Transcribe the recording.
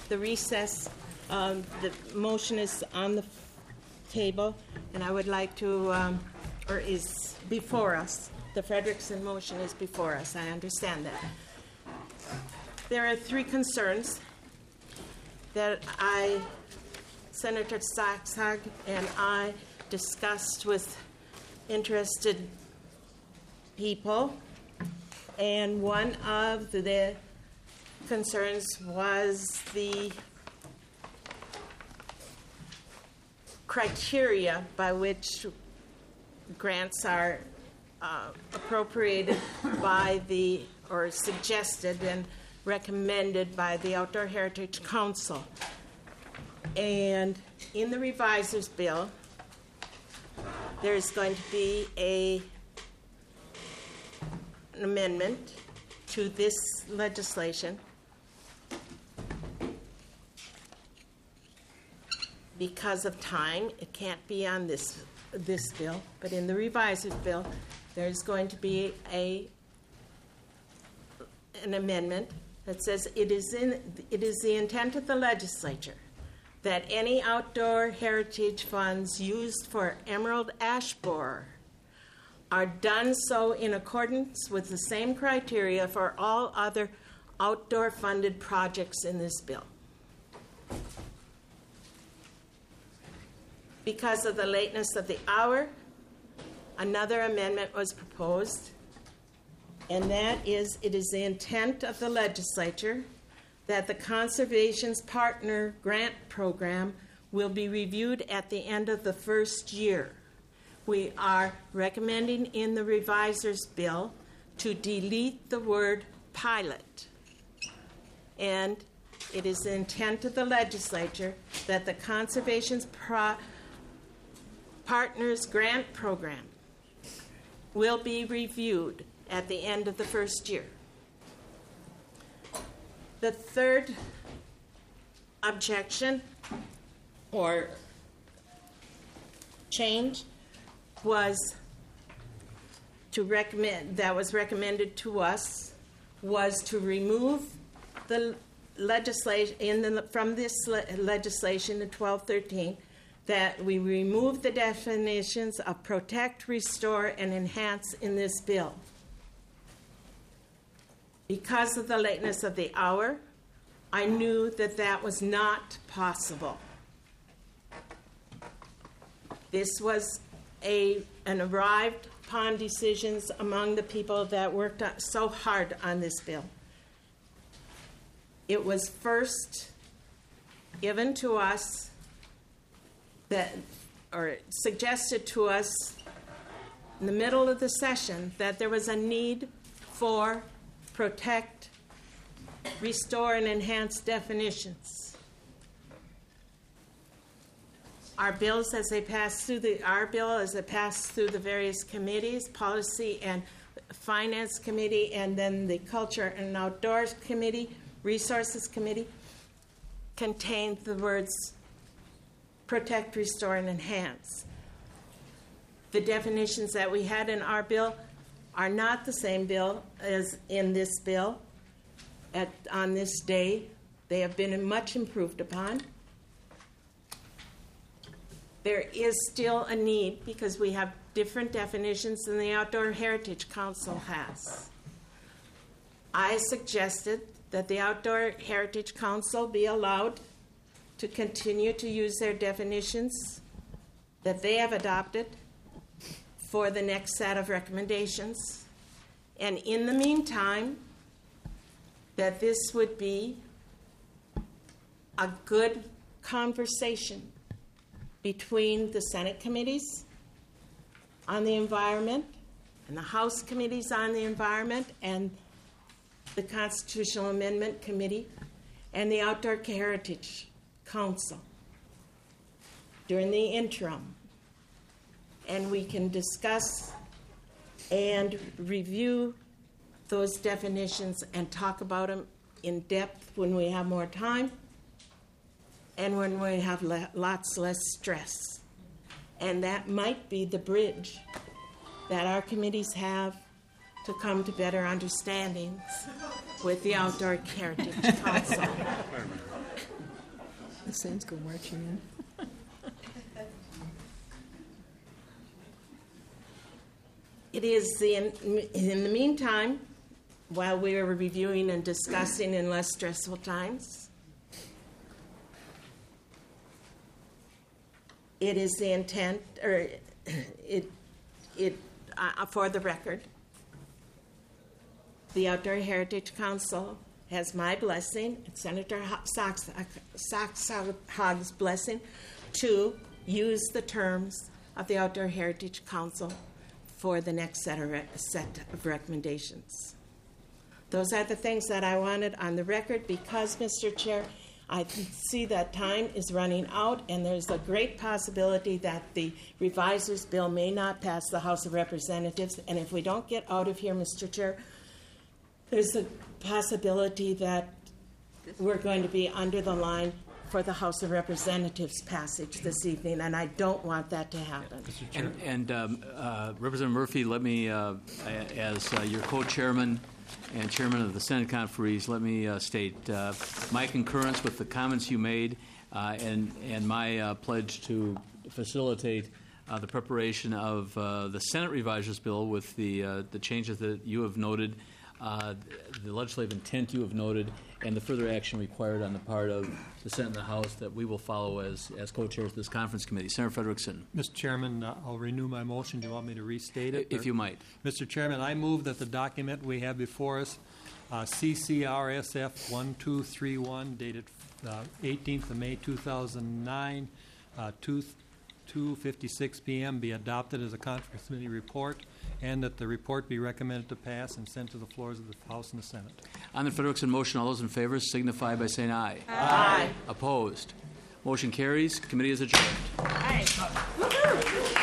the recess. The motion is on the table, and I would like to, or is before us. The Frederickson motion is before us. I understand that. There are three concerns that Senator Saxhag and I discussed with interested people, and one of the concerns was the criteria by which grants are appropriated by or suggested and recommended by the Outdoor Heritage Council. And in the reviser's bill, there's going to be an amendment to this legislation because of time. It can't be on this bill, but in the reviser's bill, there's going to be an amendment that says it is the intent of the legislature that any outdoor heritage funds used for emerald ash borer are done so in accordance with the same criteria for all other outdoor funded projects in this bill. Because of the lateness of the hour, another amendment was proposed, and that is, it is the intent of the legislature that the Conservation's Partner Grant Program will be reviewed at the end of the first year. We are recommending in the reviser's bill to delete the word pilot. And it is the intent of the legislature that the Conservation's Partners Grant Program will be reviewed at the end of the first year. The third objection or change was recommended to us was to remove the legislation from this legislation in 1213, that we remove the definitions of protect, restore, and enhance in this bill. Because of the lateness of the hour, I knew that was not possible. This was an arrived upon decisions among the people that worked so hard on this bill. It was first given to us or suggested to us in the middle of the session that there was a need for protect, restore, and enhance definitions. Our bills, as they pass through the various committees, policy and finance committee, and then the culture and outdoors committee, resources committee, contained the words protect, restore, and enhance. The definitions that we had in our bill are not the same bill as in this bill on this day. They have been much improved upon. There is still a need because we have different definitions than the Outdoor Heritage Council has. I suggested that the Outdoor Heritage Council be allowed to continue to use their definitions that they have adopted for the next set of recommendations. And in the meantime, that this would be a good conversation between the Senate committees on the environment and the House committees on the environment and the Constitutional Amendment Committee and the Outdoor Heritage Council during the interim. And we can discuss and review those definitions and talk about them in depth when we have more time and when we have lots less stress. And that might be the bridge that our committees have to come to better understandings with the Outdoor Heritage Council. Saints go marching in. It is in the meantime, while we are reviewing and discussing in less stressful times, it is the intent, or for the record, the Outdoor Heritage Council has my blessing and Senator Soxhag's blessing to use the terms of the Outdoor Heritage Council for the next set of recommendations. Those are the things that I wanted on the record because, Mr. Chair, I can see that time is running out, and there's a great possibility that the reviser's bill may not pass the House of Representatives. And if we don't get out of here, Mr. Chair, there's a possibility that we're going to be under the line for the House of Representatives passage this evening, and I don't want that to happen. And Representative Murphy, let me, as your co-chairman and chairman of the Senate Conferees, let me state my concurrence with the comments you made and my pledge to facilitate the preparation of the Senate reviser's bill with the changes that you have noted, the legislative intent you have noted, and the further action required on the part of the Senate and the House that we will follow as co-chairs of this conference committee. Senator Frederickson. Mr. Chairman, I'll renew my motion. Do you want me to restate it? If you might. Mr. Chairman, I move that the document we have before us, CCRSF 1231, dated 18th of May 2009, 2:56 p.m., be adopted as a conference committee report, and that the report be recommended to pass and sent to the floors of the House and the Senate. On the Frederickson motion, all those in favor signify by saying aye. Aye. Opposed? Motion carries. Committee is adjourned. Aye.